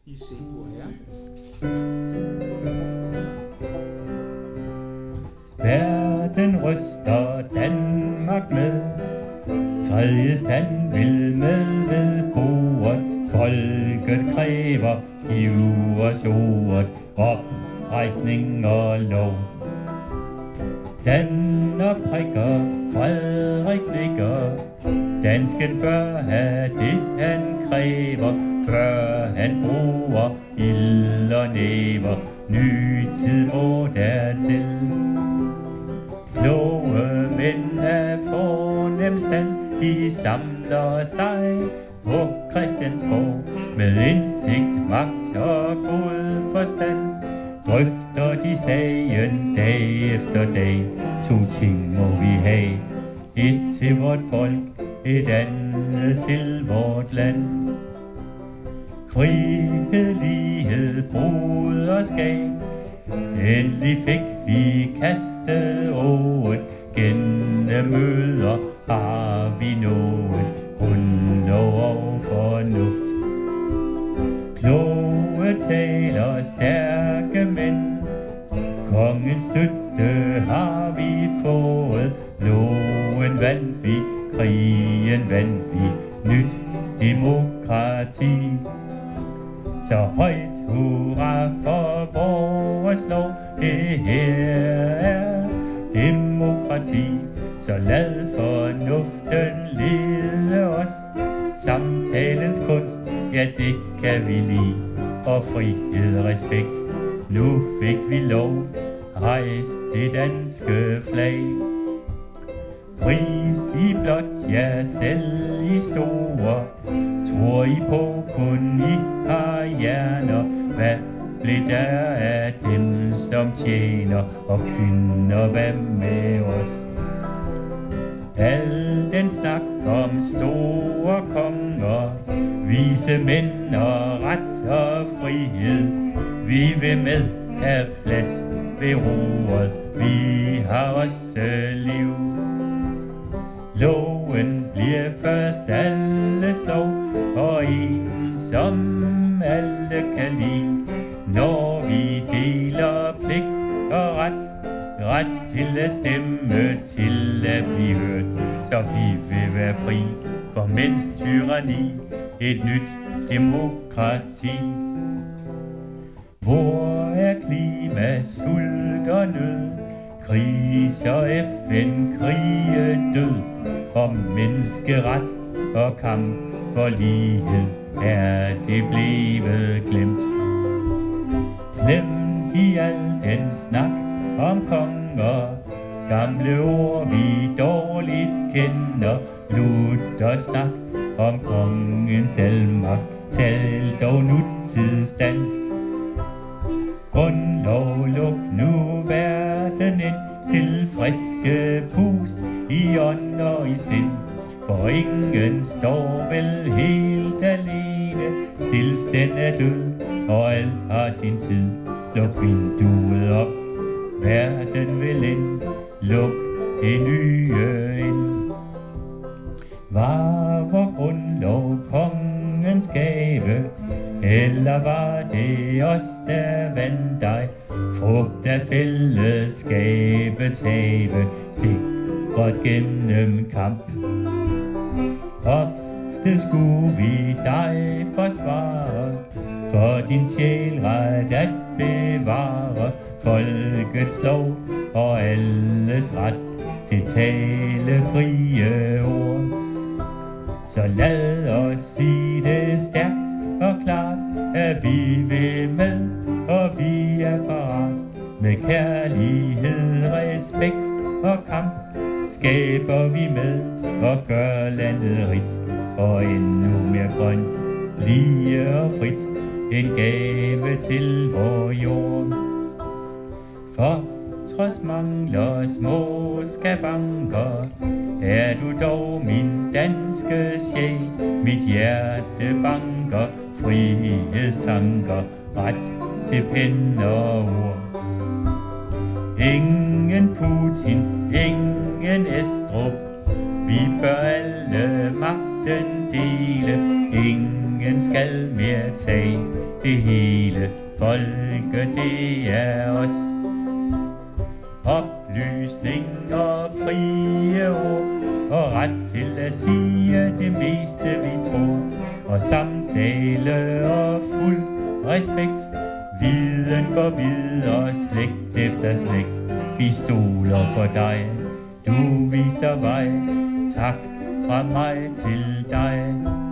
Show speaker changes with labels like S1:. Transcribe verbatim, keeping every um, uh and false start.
S1: I se på her.
S2: Verden ryster Danmark med. Tredje stand vil med ved bordet. Folket kræver i ursordet oprejsning og lov. Danmark prikker, Frederik nikker. Dansken bør have det han kræver, før han bruger ild og næver. Ny tid må dertil. Kloge mænd af fornem stand, de samler sig på Christiansborg med indsigt, magt og god forstand. Drøfter de sagen dag efter dag. To ting må vi have. Et til vort folk, et andet til vort land. Frihed, lighed, broderskab. Endelig fik vi kastet ået. Gennem møder har vi nået grundlov og fornuft. Kloge taler, stærke mænd. Kongens støtte har vi fået. Loven vandt vi, krigen vandt vi. Nyt demokrati. Så højt hurra for vores lov. Det her er demokrati. Så lad fornuften lede os. Samtalens kunst, ja det kan vi lide. Og frihed og respekt, nu fik vi lov. Rejs det danske flag. Pris i blot, ja selv i store. Tror I på, kun I har hjerner. Hvad blev der af dem, som tjener? Og kvinder, hvad med os? Al den snak om store konger, vise mænd og ret og frihed. Vi vil med have plads ved roret, vi har også liv. Loven bliver først alles lov, og en som alle kan lide. Når vi deler pligt og ret, ret til at stemme, til at blive hørt, så vi vil være fri for mænds tyranni, et nyt demokrati. Hvor er klima, sult og nød, kris og F N, krige, død, om menneskeret og kamp for lighed, er det blevet glemt. Glemt i al den snak om konger, gamle ord vi dårligt kender. Luther snak om kongens almagt, tal dog nutidsdansk. Grundlov, luk nu verden ind til friske pust i ånd og i sind. For ingen står vel helt alene, stilstand er død, og alt har sin tid. Luk vinduet op, verden vil ind, luk det nye ind. Var vor grundlov kongens gave, eller var det os, der vandt dig? Frugt af fællesskabets have, sikret gennem kamp. Ofte skulle vi dig forsvare, for din sjæl ret at bevare. Folkets lov og alles ret til talefrie ord. Så lad os sige det stærkt og klart, at vi vil med, og vi er parat. Med kærlighed, respekt og kamp skaber vi med og gør landet rigt og endnu mere grønt, lige og frit, en gave til vor jord. For trods mangler små skavanker, er du dog min danske sjæl. Mit hjerte banker, frihedstanker, ret til pen og ord. Ingen Putin, ingen Estrup, vi bør alle magten dele. Ingen ingen skal mere tage. Det hele folket, det er os. Oplysning og frie ord, og ret til at sige det meste vi tror, og samtale og fuld respekt. Viden går videre, slægt efter slægt. Vi stoler på dig, du viser vej. Tak fra mig til dig.